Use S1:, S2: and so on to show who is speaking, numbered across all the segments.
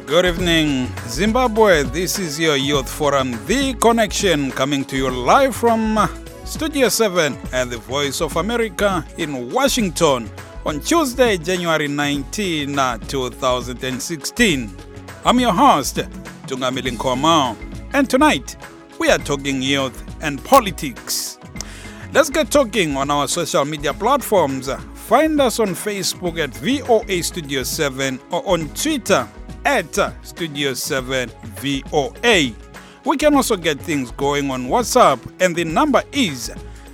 S1: Good evening, Zimbabwe. This is your Youth Forum, The Connection, coming to you live from Studio 7 and the Voice of America in Washington on Tuesday, January 19, 2016. I'm your host, Tungamili Nkomo, and tonight we are talking youth and politics. Let's get talking on our social media platforms. Find us on Facebook at VOA Studio 7 or on Twitter at Studio 7 VOA. We can also get things going on WhatsApp, and the number is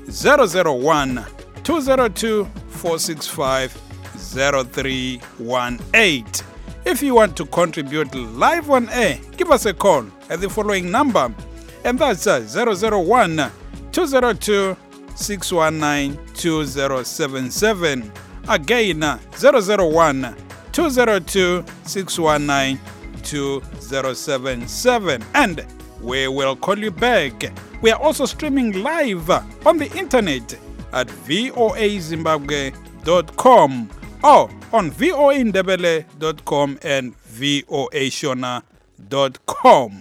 S1: 001-202-465-0318. If you want to contribute live on air, give us a call at the following number, and that's 001-202-619-2077. Again, 001-202-619-2077. And we will call you back. We are also streaming live on the internet at voazimbabwe.com or on voaindebele.com and voashona.com.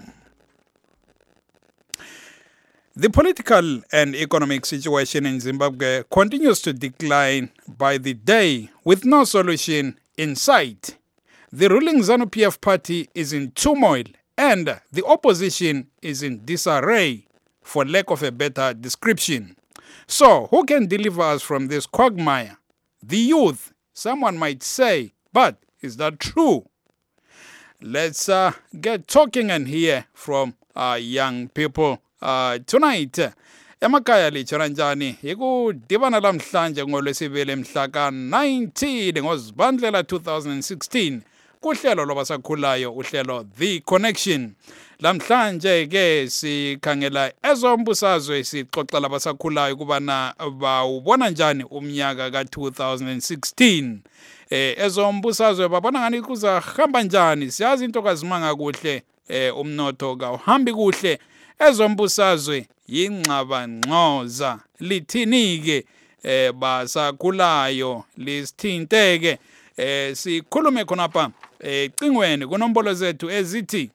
S1: The political and economic situation in Zimbabwe continues to decline by the day with no solution in sight. The ruling ZANU-PF party is in turmoil and the opposition is in disarray, for lack of a better description. So, who can deliver us from this quagmire? The youth, someone might say, but is that true? Let's get talking and hear from our young people. Tonight, emakhaya litshona njani yikudibana lamhlanje ngolwesibili mhla ka-19 ngoZibandlela 2016 kuhlelo lwabasakhulayo, uhlelo The Connection. Lamhlanje ke sikhangela ezombusazwe, sixoxela abasakhulayo ukubana bawubona njani umnyaka ka-2016. Ezombusazwe babona ngani kuzahamba njani. Siyazi into kazimanga kuhle, umnotho kawuhambi kuhle. Ezombusazwe yingxabangxoza, lithinike basakhulayo, lisithinteke. Sikhulume khonapha cingweni kunombolo zethu ezithi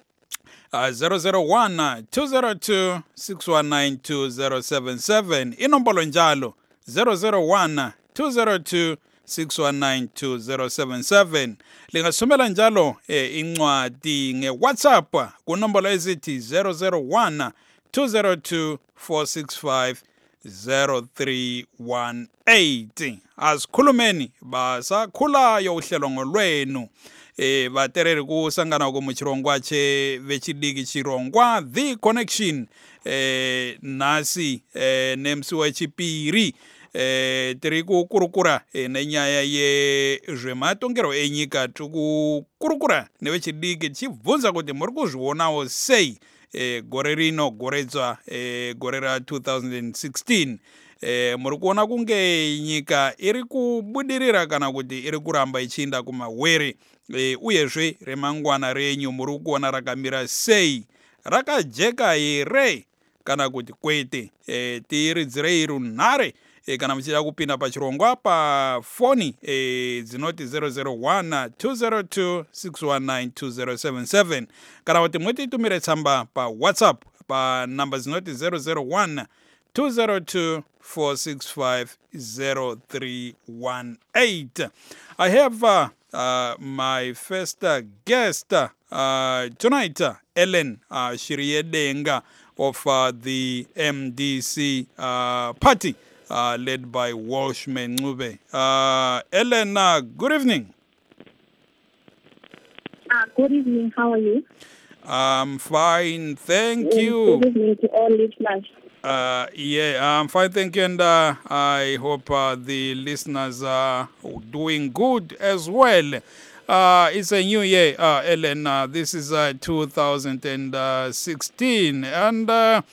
S1: 001-202-619-2077. inombolo njalo 001-202-619-2077. lingasumela njalo incwadi nge-WhatsApp kunombolo ezithi 001-202-465-0318. asikhulumeni basakhulayo uhlelo ngolwenu. Baterere kusangana ko muchirongwa che vechidiki chirongwa The Connection, nasi nemsiwa chipiri tiri kukurukura nenyaya ye zvematongero enyika tukukurukura nevechidiki chibvunza kuti muri kuzvionawo sei gore rino, goredzwa gore ra 2016. Muri kuona kunge nyika iri kubudirira kana kuti iri kuramba ichienda kumahwere, uyezve remangwana renyu muri kuona rakamira sei, rakajeka here kana kuti kwete. Tiridzirei runhare kana muchida kupinda pachirongwa pafoni dzinoti 001-202-619-2077 kana kuti mutitumire tsamba paWhatsApp panamba dzinoti 001-202-465-0318. I have my first guest tonight, Ellen Shiriedenga of the MDC party, led by Walshman Ncube. Ellen, good evening.
S2: Good evening. How are you?
S1: I'm fine, thank you.
S2: Good evening to all listeners.
S1: I'm fine, thank you, and I hope the listeners are doing good as well. It's a new year, Ellen. This is 2016, and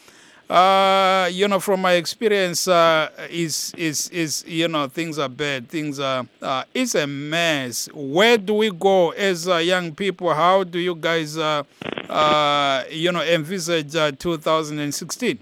S1: from my experience, is things are bad. Things are it's a mess. Where do we go as young people? How do you guys envisage 2016?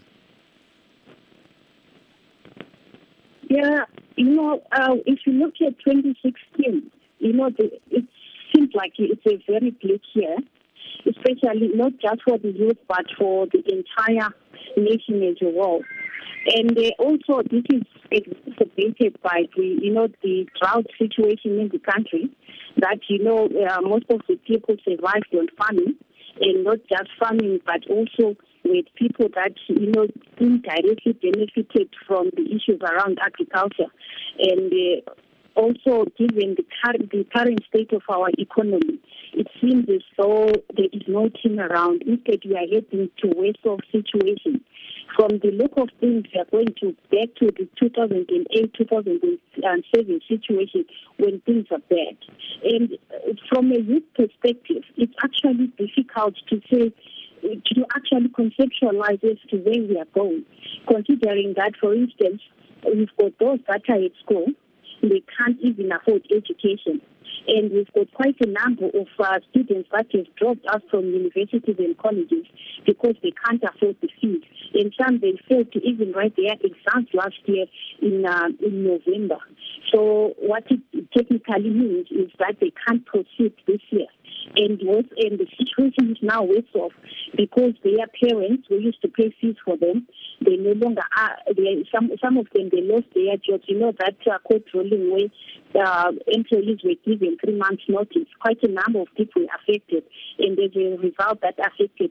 S2: Yeah, if you look at 2016, it's seems like it's a very bleak year, especially not just for the youth, but for the entire nation as a whole. And also, this is exacerbated by the drought situation in the country. That most of the people survived on farming, and not just farming, but also with people that indirectly benefited from the issues around agriculture, and also given the current state of our economy, it seems as though there is no turnaround. Instead, we are heading to worse off situation. From the look of things, we are going back to the 2008-2007 situation when things are bad. And from a youth perspective, it's actually difficult to say, to actually conceptualize as to where we are going, considering that, for instance, we've got those that are at school, they can't even afford education. And we've got quite a number of students that have dropped out from universities and colleges because they can't afford the fees. And some, they failed to even write their exams last year in November. So what it technically means is that they can't proceed this year. And the situation is now worse off because their parents who used to pay fees for them, they no longer are. Some of them, they lost their jobs. That court ruling where employees were given 3 months notice. Quite a number of people were affected, and as a result, that affected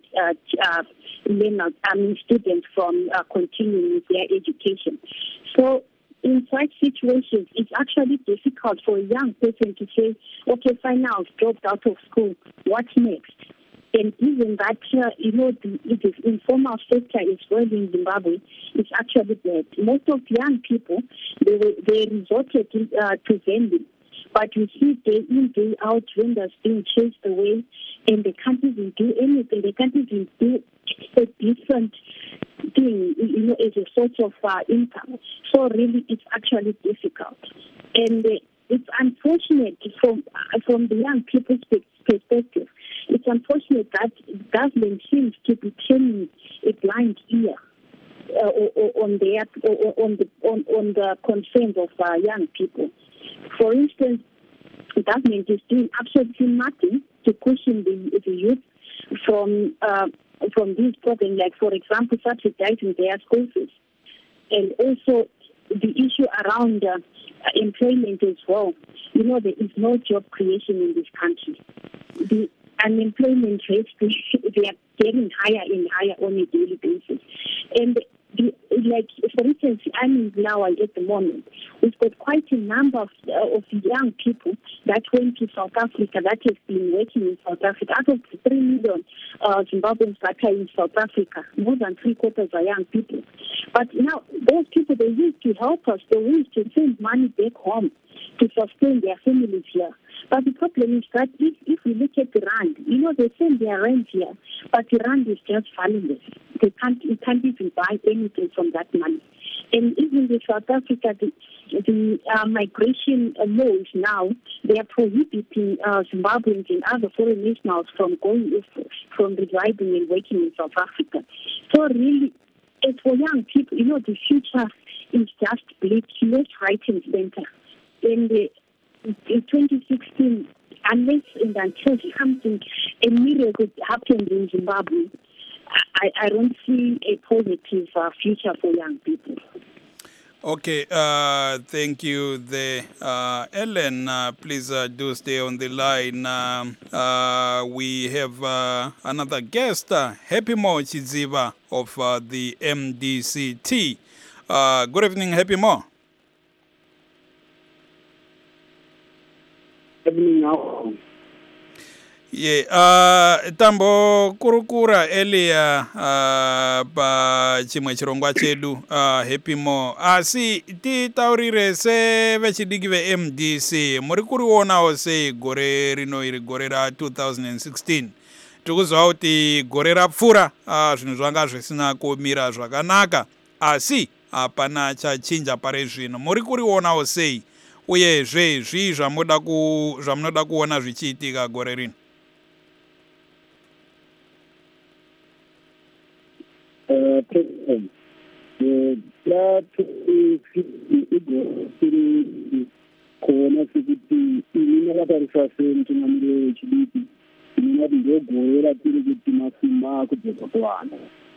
S2: students from continuing with their education. So in such situations, it's actually difficult for a young person to say, okay, fine, now I've dropped out of school. What next? And given that, the informal sector as well in Zimbabwe is actually bad. Most of young people, they resorted to vending. But you see day in, day out, vendors being chased away, and they can't even do anything. They can't even do a decent thing, as a source of income. So really, it's actually difficult. And it's unfortunate from the young people's perspective. It's unfortunate that government seems to be turning a blind ear on the concerns of young people. For instance, the government is doing absolutely nothing to cushion the youth from these programs, like, for example, subsidizing their school fees. And also the issue around employment as well. There is no job creation in this country. The unemployment rates, they are getting higher and higher on a daily basis. And for instance, I'm in Bulawayo at the moment. We've got quite a number of young people that went to South Africa, that have been working in South Africa. Out of the 3 million Zimbabweans that are in South Africa, more than 3/4 are young people. But now, those people, they used to help us. They used to send money back home to sustain their families here. But the problem is that if we look at the rand, they send their rent here, but the rand is just valueless. You can't even buy anything from that money. And even in South Africa, the migration laws now, they are prohibiting Zimbabweans and other foreign nationals from residing and working in South Africa. So really, as for young people, the future is just bleak, left, right, and center. And in 2016, unless and until a miracle happens in Zimbabwe, I don't see a positive future for young people.
S1: Okay, thank you there. Ellen, please do stay on the line. We have another guest, Happy Mo Chidziva of the MDCT. Good evening, Happy Mo. Yeah, tambo kurukura elia pa chimwe chirongwa chedu Happy Mo. Asi titaurire se vechidiki ve MDC muri kurionawo sei gore rino iri gore ra 2016. Tikuzwa kuti gore rapfura zvinhu zvanga zvisina kumira zvakanaka, asi hapana chachinja pari zvino. Muri kurionawo sei? Uyezve zvii zvamunoda kuona zvichiitika gore rino?
S3: President, kuona sekuti ini ndakatarisa semutungamiri dzekutwana.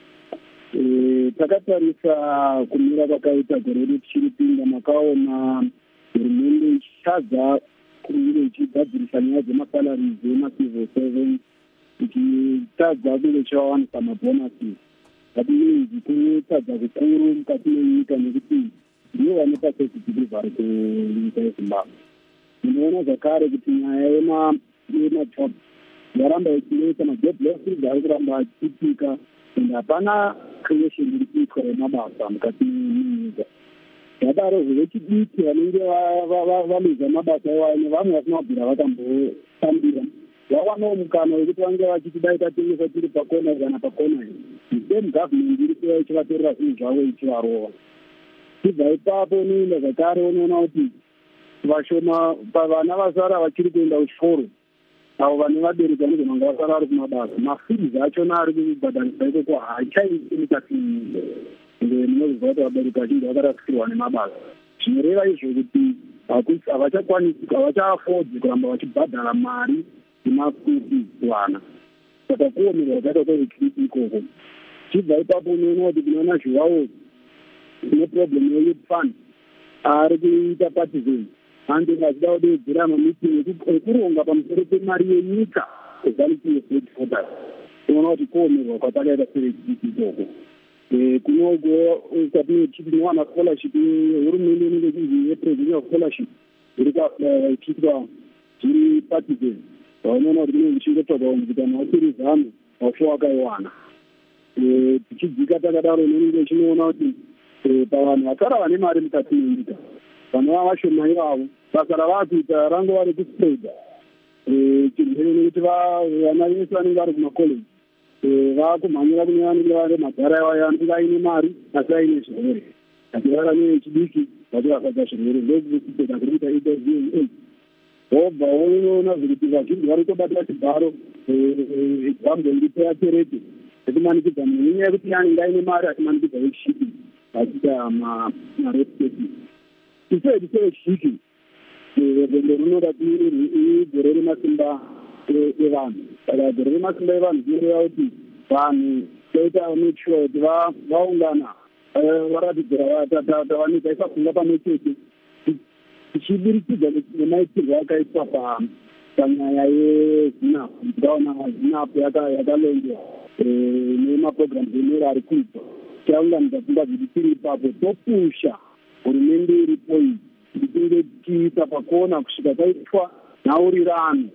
S3: Takatarisa kumira kwakaita gore richiripinda makaona hurumende ichitadza kunge ichigadzirisa nyaya dzemasalari dzemacivil servants ichitadza kunge ichivawanisa mabhonasi. Adinzi kutadza kukuru mukati menyika nekuti ndivo vane pasesitivari kunyika yeZimbabwe. Ndinoona zvakare kuti nyaya yemajob yaramba ichinoita majob losses ari kuramba achiitika ende hapana creation iri kuitwa yemabasa mukati menyika. Zvadaro zvevechidiki vanenge vamiza mabasa iwayo nevamwe vasina kubvira vakambotambira vawanawo mukana wekuti vange vachiti dai tatengesa tiri pakona kana pakona same government iri kuva ichivatorera zvinhu zvavo ichivarova. Chibva ipapo noenda zvakare unoona kuti vashoma pavana vasara vachiri kuenda kuchikoro avo vane vabereki vanogona kunge vasara vari kumabasa mafizi achona ari kubhadharisa ikoko haachaiti mukati menyika. Munozviziva kuti vabereki vachinge vakarasikirwa nemabasa zvinoreva izvo kuti havachaafodzi kuramba vachibhadhara mari yemakuti vana saka kuomerwa kwakaita kwevechidiki ikoko. Chibva ipapo unoona kuti kunoona zviwawo neproblem yeyouth fund ari kuita partisans anenge achida kudedzera mamiting ekuronga pamusoro pemari yenyika equality of voters. Unoona kuti kuomerwa kwatakaita sevechidiki ikoko. Kunogo kwatinowana scholarship hurumende inenge ichizi yepresidential scholarship iri ichiitwa zviri partisans vanoona kuti kunenge kuchingotsvaga kuti kana wasiri zano washo wakaiwana. Tichidzika takadaro inonenge ichinoona kuti pavanhu vasara vane mari mukati menyika vanova vashoma ivavo basa ravakuita rangova rekuspreada chirwere nekuti vana vese vanenge vari kumacollege vakumhanyira kune vanenge vari madhara iwayo anenge aine mari asi aine zvirwere achirara nevechidiki vachivafadza zvirwere ndokuspreada kuri kuita HIV/AIDS. Vobva unoona zvekuti vazhinji vari kutobatira chibharo example iripo yaterete ekumanikidza munhu nenyaya yekuti anenge aine mari achimanikidza vechidiki vachiita mareputeti. Iseti sevechidiki rwendo runoda igore remasimba evanhu. Saka gore remasimba evanhu rinoreva kuti vanhu toita make kuti vaungana varatidzira tavanika isafunga pamwe chete tichiburikidza nemaitirwo akaitwa panyaya yezinapu. Tikaona zinapu yakalongwa nemaprograms enera ari kuitwa tichaunganidza pfungwa kuti tiri ipapo topusha hurumende iripo iyi kuti tinge tichiisa pakona kusvika taitwa nhaurirano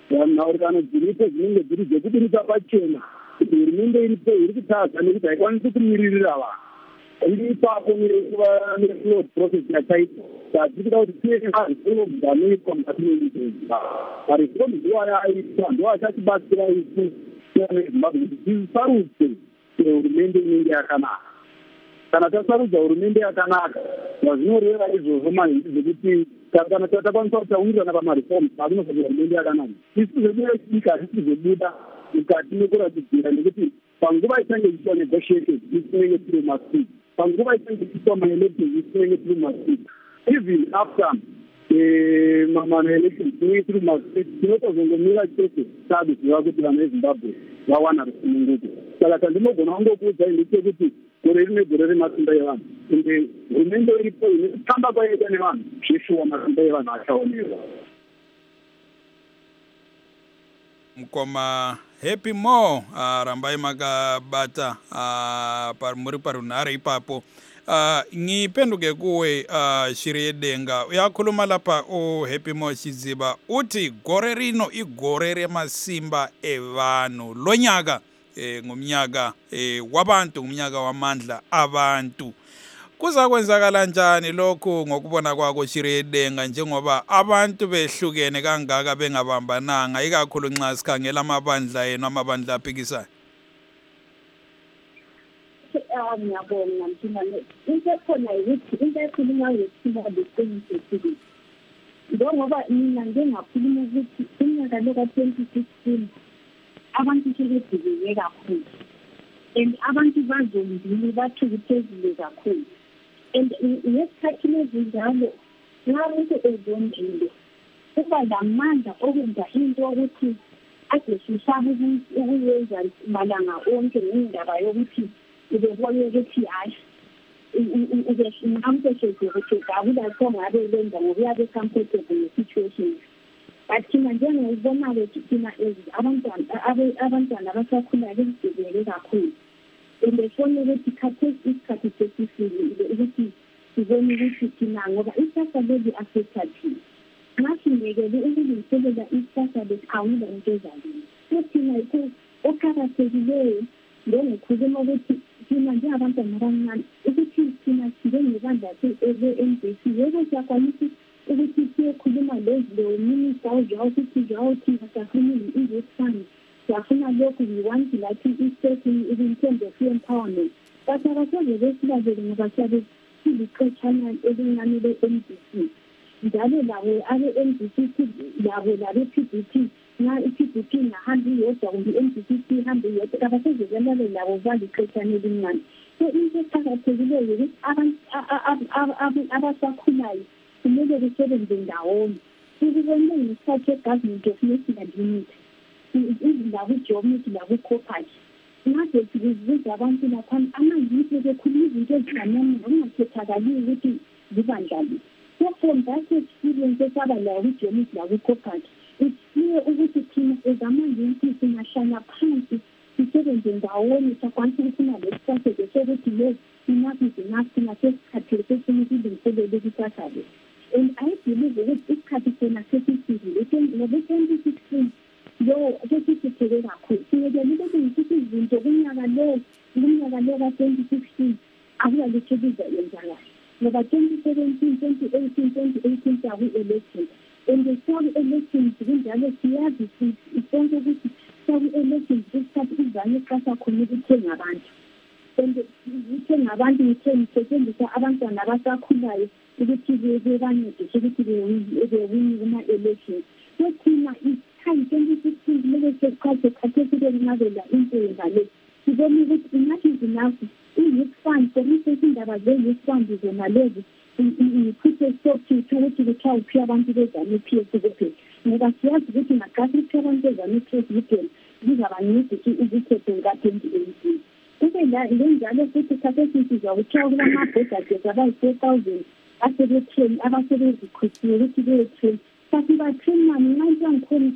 S3: dziripo dzinenge dziri dzekubudisa pachena kuti hurumende iripo iri kutadza nekuti haikwanisi kumiririra vanhu iri ipapo neflood process yakaitwa. Saka tiri kuda kuti tiene mareforms anoitwa mukati menyika. Mareforms iwaya aitwa ndo achatibatsira isu nezimbabwe kuti tisarudze hurumende inenge yakanaka. Kana tasarudza hurumende yakanaka zvazvinoreva izvozvo manhinji zvekuti kana takwanisa kutawirirana pamareforms azvinofanira hurumende yakanaka. Isu zvedu vechidiki hazvisi zvebuda mukati mekuratidzira nekuti panguva ichange ichiitwa negotiations isu tinenge tiri mumastreet. Panguva ichange ichiitwa maelections isu tinenge tiri mumastreet. Even after maelections tinenge tiri mumastreet tinotozongomira chete takuziva kuti vana vezimbabwe vawana rusununguko. Saka tandinogona kungokuudzai ndechekuti gore rine gore remasimba evanhu ende hurumende iripo inotamba kwaita nevanhu zveshuwa masimba evanhu achaonerwa.
S1: Mukoma Happy Mo rambai makabata muri parunhare ipapo. Ngipenduke kuwe Shiri Yedenga uyakhuluma lapha Happy Mo Chiziba uthi gore rino igore remasimba evanhu lonyaka ngumnyaka wabantu ngumnyaka wamandla abantu. Kuza kwenzakala njani lokho ngokubona kwakho Shiri Yedenga njengoba abantu behlukene kangaka bengabambananga ikakhulu nxa sikhangela amabandla yenu amabandla aphikisayo?
S2: Ngiyabonga mthingane into ekhona ukuthi into ekhulunywa ngesimo leqiniso njengoba mina ngingakhuluma ukuthi unyaka lo ka-2016 abantu sebedilike kakhulu and abantu bazombili bathukuthezile kakhulu and ngesikhathini ezinjalo nxa umuntu ezondile kuba lamandla okwenza into ukuthi ade sisaba ukuyenza malanga onke ngendaba yokuthi ubebona ukuthi hayi ube shejwe ukuthi akula ngabe lenza ngokuyabe comfortable ne-situation. But thina njengokubona-ke thina abantwana abasakhulayo bezibhekele kakhulu. Befona ukuthi khathesi isikhathi sesifikile ukuthi sibone ukuthi thina ngoba isasa leli affected thina. Nxa singekele ukulungiselela isasa leti awula into ezalini. So thina okuqakathekileyo njengokhuluma ukuthi thina njengabantwana abancane ukuthi thina njengebandla le-NBC yebo siyakwanisa ukuthi siyokhuluma lo-minister ozwayo ukuthi njengoba thina siyafuna i-youth fund, siyafuna lokhu, we want like i-state in terms of empowerment. But abasoze besilalele ngoba siyabe siliqetshana elincane le-NBC. Njalo labo abe-NBC labo labe-PDP nxa i-PDP ingahamba iyodwa kumbe i-NBC ihambe iyodwa abasoze belale labo baliqetshana elincane. So into eqakathekileyo ukuthi abasakhulayo kumele besebenze ndawonye. Sikubone ngesikhathi government of national unity izindaba ijomiti laku-corporate ngaze sibiza abantu laphana amazipho bekhuluma izinto ezifanele okungakhethakaliyo ukuthi zibanjani. So from that experience esaba layo kwijomiti laku-corporate, it's clear ukuthi thina ezamazipho singahlala phansi sisebenze ndawonye sakwanisa ukufuna lesisasebe sokuthi le enough is enough thina sesikhathile sesinizilungiselele ikusasa lethu. And I believe ukuthi isikhathi sona sesifikile ngo-2016 lo sesithele kakhulu singekele ukuthi izinto kunyaka lo ka-2016 akulalutho bizayenzakala ngoba 2017 2018 saku-election and saku-elections kunjalo siyazi sonke ukuthi saku-elections isikhathi izane eqasa khona ukuthenga abantu and ukuthenga abantu ngisetshenziswa abantwana abasakhulayo ukuthi bebancedise ukuthi bewini kuma-elections. So thina isikhathi 2016 kumele sesikhathi khathesi kunqabela into yengale sibone ukuthi enough is enough. I-youth fund, for instance, indaba ze-youth fund zona lezi iphuthe stop ukuthi kuthiwa uphiwa abantu bezanu-PS kuphela ngoba siyazi ukuthi naqasi uphiwa abantu bezanu-PS kuphela kuzabancedisa ukukhetho ka-2018. Kube lenjalo futhi khathesi sizwa kuthiwa kulamabhodades abayi-4,000 abasebezikhuthiwe ukuthi beyotrain. But batrain nxa ngikhona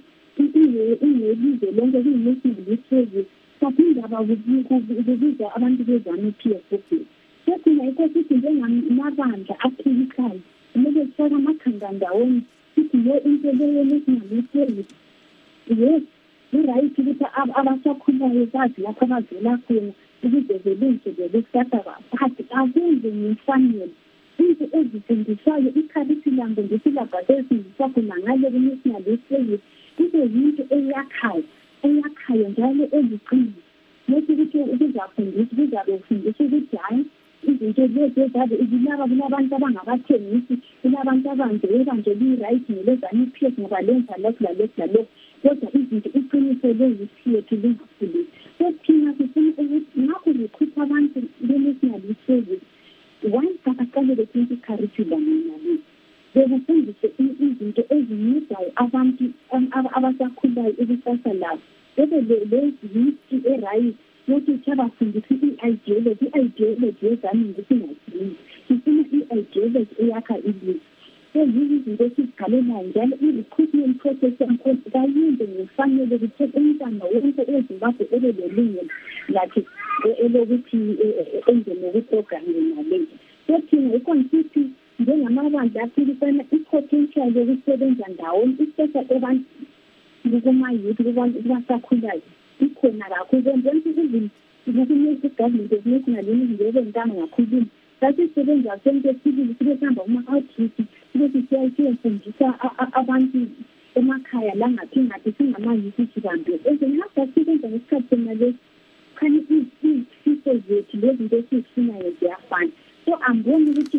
S2: ingelize lonke kuyi-national youth service indaba kubiza abantu bezanu-PS kuphela. So thina yikho sithi njengamabandla aphilikayo kumele sifake amakhanda ndawonye sithi le into leyo national youth service yes i-right ukuthi abasakhulayo bazi lapho abavela khona ukuze belungiselele ikusasa but abenze ngemfanelo into ezifundisayo i-curriculum ngesilabhasi ezifundiswa khona ngale ku-national youth service kube yinto eyakhayo njalo eziqinile lokhu ukuthi ukuzafundisa kuzabe kufundisa ukuthi hayi izinto lezi ezabe izilaba kulabantu abangabathengisi kulabantu ebanje liyi-right ngelezanu-PS ngoba lenza lokhu lalokhu lalokhu kodwa izinto iqiniso lezi siyethu lingakhulisi. So thina sifuna ukuthi ngakho zikhupha abantu be-national youth service once bakaqalele kwinto i-curriculum nalezi bekufundise izinto ezincedayo abantu abasakhulayo ikusasa labo bebe lezi e-right yokuthi abafundisa i-ideology yezami ngesingasilini sifuna i-ideology eyakha ilizwe. So yizi izinto esiziqalelayo njalo i-recruitment process yakhona kayenze ngefanele ukuthi umntwana wonke eZimbabwe elelungelo lakhe elokuthi engene kwiprogram naleyo. So thina yikho njengamabandla aphilisana i-potential yokusebenza ndawonye especially abantu kuma-youth kubantu abasakhulayo ikhona kakhulu njengoba izinto government of national unity njebe ntanga ngakhuluma sasisebenza sonke sibili sibe sihamba kuma-outreach sibe siyafundisa abantu emakhaya la ngathi singama-youth sibambe ezenhasasibenza ngesikhathi senalesi khani izifiso zethu lezinto esizifunayo ziyafana. So amboni ukuthi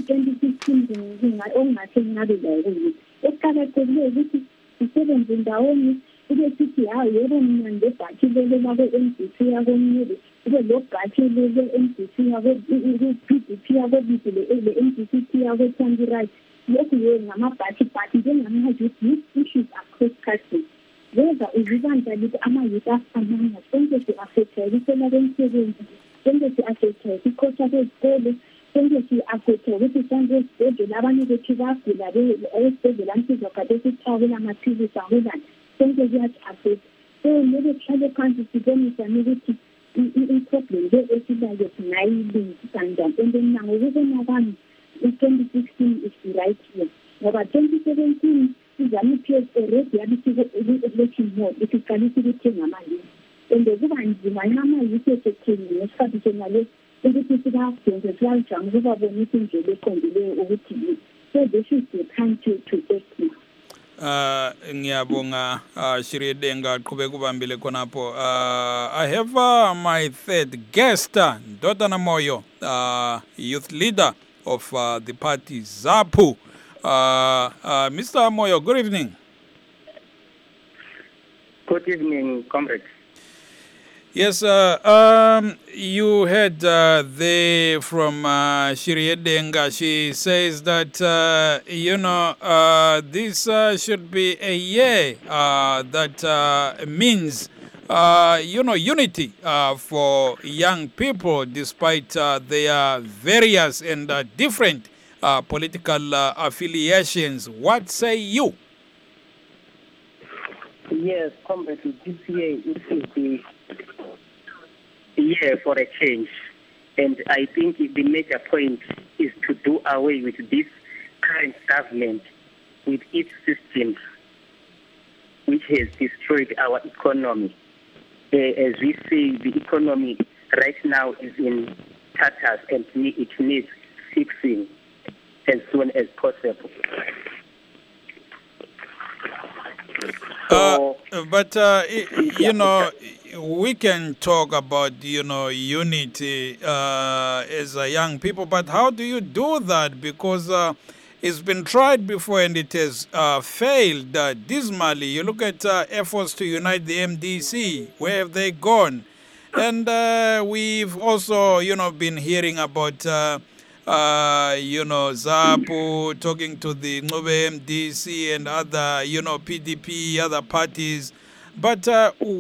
S2: 2016 okungathi ngabe layo kuyini esiqakathekileyo ukuthi sisebenze ndawonye kube sithi hayi yebo mina ngebhathi lelo labe-NBC yakomnyeli kube lo bhathi lele-NBC yako-PDP yakobisi le-NBC yakwe-Tangirai lokhu ngama-bhathi njengama-youth issues across country whether uzibandla lithi ama-youth afanana sonke si-affecteke isela kwemisebenzi sonke si-affecteke ikhotha kwezikole sonke si-affecteke ukuthi mhlawumbe ezibhedlela abanye bethu bagula esibhedlela msizokade sithakula amaphilisi akulani sonke kuyasi-affect so mele kuhlale phansi sibonisane ukuthi i-problem le esilayo singayilungisa njani and then ngokubona kwami i-2016 is the right year ngoba 2017 izanu-PF already yabi-election more isiqalisa ukuthenga amalini and kuba nzima nama-youth esethengile ngesikhathi sonale ukuthi sibagenze sibajama ukubabonisa indlela eqondileyo ukuthi so this is the time to act now.
S1: Ngiyabonga Shiriyedenga qhubeka ubambile khonapho. I have my third guest, Ndodana Moyo, youth leader of the party ZAPU. Mr. Moyo, good evening.
S4: Good evening, comrades.
S1: Yes, you heard there from Shiriyedenga. She says that, this should be a year that means, unity for young people despite their various and different political affiliations. What say you?
S4: Yes, comrades, this year is the year for a change, and I think the major point is to do away with this current government, with its systems, which has destroyed our economy. As we say, the economy right now is in tatters and it needs fixing as soon as possible.
S1: We can talk about, unity as a young people, but how do you do that? Because it's been tried before and it has failed dismally. You look at efforts to unite the MDC. Where have they gone? And we've also, been hearing about, ZAPU talking to the Ngcobe MDC and other, PDP, other parties. But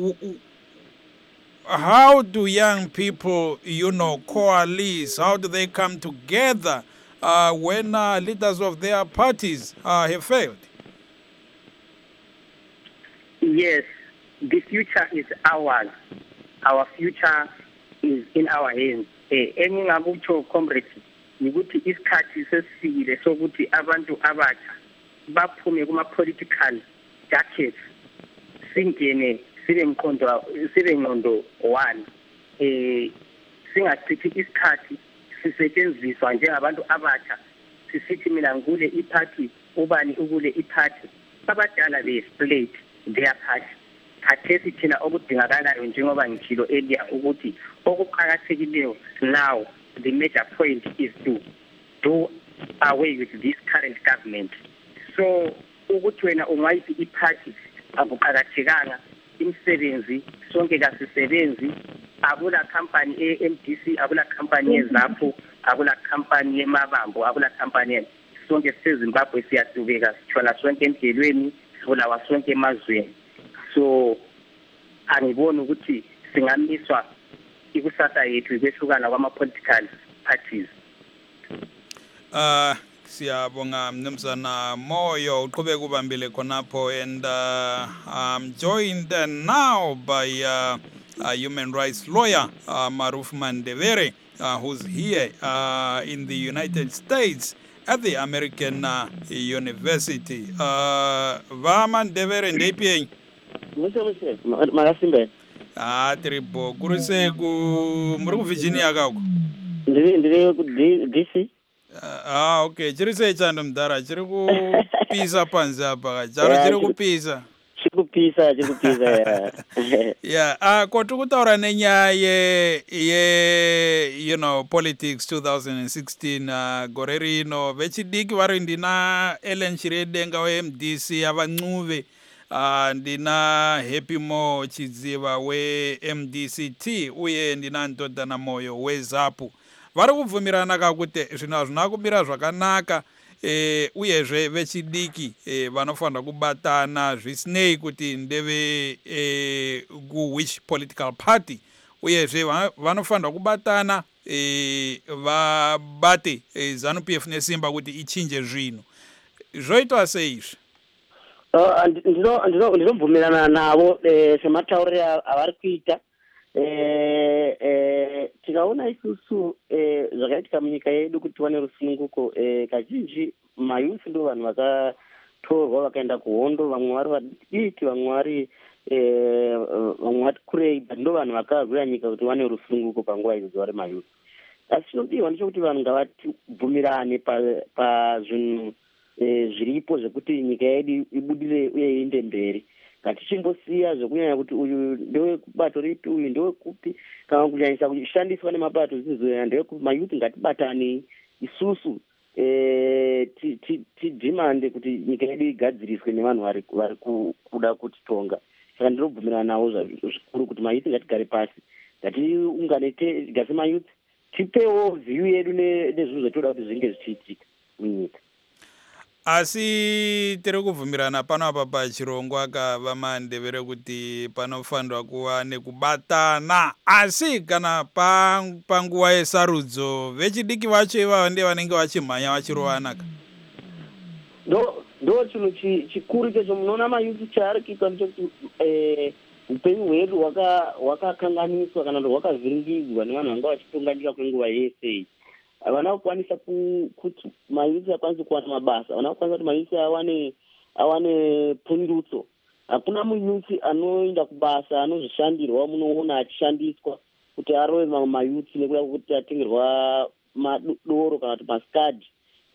S1: how do young people, coalesce? How do they come together when leaders of their parties have failed?
S4: Yes, the future is ours. Our future is in our hands. Engingakutsho comrades ukuthi isikhathi sesifikile sokuthi abantu abatsha baphume kuma-political jackets singene sibe ngqondo one, singachithi isikhathi sisetshenziswa njengabantu abatsha sisithi mina ngikule iphathi ubani ukule iphathi abadala be-split their party. Khathesi thina okudingakalayo njengoba ngitshilo earlier ukuthi okuqakathekileyo now the major point is to do away with this current government. So ukuthi wena ungayiphi iphathi akuqakathekanga, imisebenzi sonke kasisebenzi, akula company e-MDC, akula company eZAPU, akula company eMabambo, akula company sonke siseZimbabwe siyadubeka sithola sonke endlelweni, sibulawa sonke emazweni. So angiboni ukuthi singamiswa ikusasa yethu kwehlukana kwama-political parties.
S1: Siyabonga Mnumzana Moyo uqhubeka ubambile khonapho, and I'm joined now by human rights lawyer Maruf Mandevere, who's here in the United States at the American University. Mandevere ndepye
S5: Marasimbe.
S1: Tribo kuruse muri ku Virginia kako.
S5: Ndiri ku DC.
S1: Okay, chiri se chando mdara chiri ku pisa panzi apa charo chiri ku pisa.
S5: Chikupisa.
S1: Yeah, ko tukutaura nenyaya ye politics 2016 gore rino vechidiki vari ndina Ellen Shiriyedenga we MDC avaNcube, ndina Happy Mo Chidziva we MDCT uye ndina Ndodana Moyo we ZAPU. Vari kubvumirana kakuti zvinhu hazvina kumira zvakanaka uyezve vechidiki vanofanira kubatana zvisinei kuti ndeve which political party, uyezve vanofanira kubatana vabate ZANU-PF nesimba kuti ichinje zvinhu. Zvoitwa sei izvi?
S5: Ndinobvumirana navo sematauriro avari kuita. Tikaona isusu zvakaitika munyika yedu kuti wane rusununguko, kazhinji mayuthi ndo vanhu vakatorwa vakaenda kuhondo, vamwe vari vadiki, vamwe vari kurei, ndo vanhu vakarwira nyika kuti wane rusununguko panguva idzo vari mayuthi. Asi chinodiwa ndechekuti vanhu ngavatibvumirane pazvinhu zviripo zvekuti nyika yedu ibudire uye iende mberi. Ngatichimbosiya zvekunyanya kuti uyu ndewe kubato ripi, uyu ndewe kupi, kana kunyanyisa kushandiswa nemabato zvizoya ndewe mayuthi. Ngatibatane isusu tidhimande kuti nyika yedu igadziriswe nevanhu vari kuda kutitonga. Saka ndinobvumirana navo zvikuru kuti mayuthi ngatigare pasi, ngatiungane gase mayuthi, tipewo view yedu nezvinhu zvatoda kuti zvinge zvichiitika munyika.
S1: Asi tiri kubvumirana pano apa pachirongwa kavamandevere kuti panofanirwa kuva nekubatana, asi kana panguva yesarudzo vechidiki vacho ivavo ndiye vanenge vachimhanya vachirowanaka.
S5: Ndo chinhu chikuru checho. Munoona mayuthi chaari kuita ndechekuti upenyu hwedu hwakakanganiswa kana kuti hwakavhiringidzwa nevanhu vanga vachitonga nyika kwenguva yese. Havana kukwanisa kuti mayuthi akwanise kuwana mabasa, havana kukwanisa kuti mayuthi awane pundutso. Hakuna muyuthi anoenda kubasa anozvishandirwa, munoona achishandiswa kuti arove mamwe mayuthi nekuda kuti atengerwa madoro kana kuti maskadhi.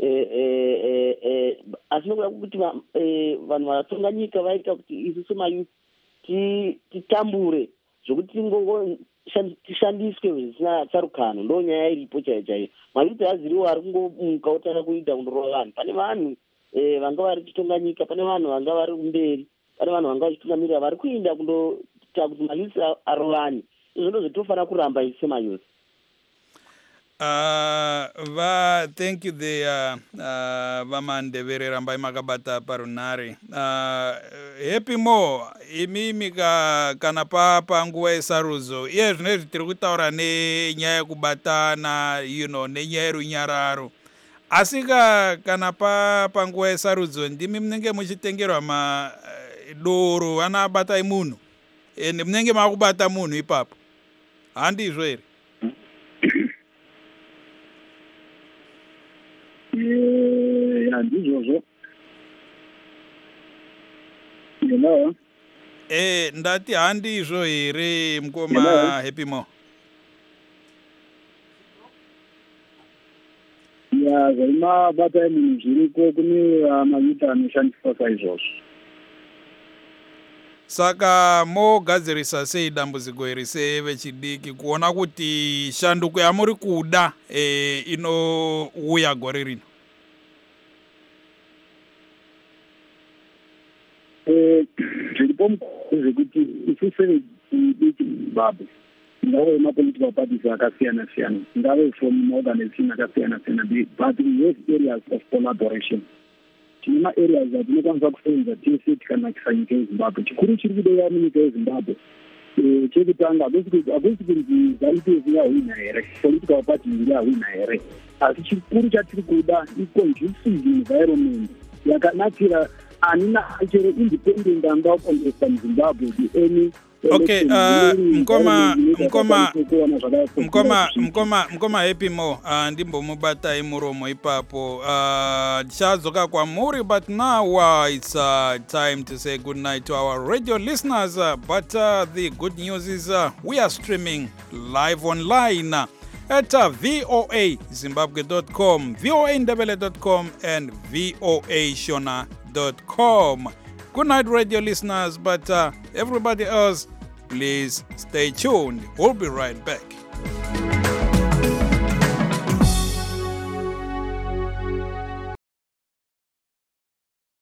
S5: Asi nekuda kuti vanhu vakatonga nyika vaita kuti isusu mayuthi titambure zvokuti tishandiswe zvisina tsarukano. Ndo nyaya iripo chaiyo. Mayuthi haziriwo ari kungomuka otanga kuita kundorova vanhu. Pane vanhu vanga vari kutonga nyika, pane vanhu vanga vari kumberi, pane vanhu vanga vachitungamirira vari kuinda kundoita kuti mayuthi arovane. Izvo ndo zvatofanira kuramba isi mayuthi.
S1: Thank you there vamandevere rambai makabata parunare. Happy Mo imi kana panguva yesarudzo iye zvinezvi tiri kutaura nenyaya yekubatana nenyaya yerunyararo, asi kana panguva yesarudzo ndimi munenge muchitengerwa madoro vana batai munhu ende munenge makubata munhu ipapo, handizvo here?
S3: Handizvozvo. Hello.
S1: Ndati handizvo here mukoma Happy Mo?
S3: Zvaimabata munhu zviriko kune mayuthi anoshandiswa saizvozvo.
S1: Saka mogadzirisa sei dambudziko iri sevechidiki kuona kuti shanduko yamuri kuda inouya gore rino?
S3: Zviripo zvekuti isusu veZimbabwe ngave mapolitical parties akasiyana-siyana, ngave from organization akasiyana-siyana, but we have areas of collaboration. Tine ma-areas atinokwanisa kusenza tese tikanakisa nyika yeZimbabwe. Chikuru chiri kudeva munyika yeZimbabwe chekutanga hakusi kunzi ZANU-PF yahwina here, political parties yahwina here, asi chikuru chatiri kuda i-conducive environment yakanakira ani nachero independent anga contesta muZimbabwe any.
S1: Okay, mkoma Happy Mo, ndimbomubata imuromo ipapo. Tichadzoka kwamuri, but now it's time to say good night to our radio listeners. But the good news is we are streaming live online at voazimbabwe.com, voandebele.com, and voashona.com. Good night, radio listeners, but everybody else, please stay tuned. We'll be right back.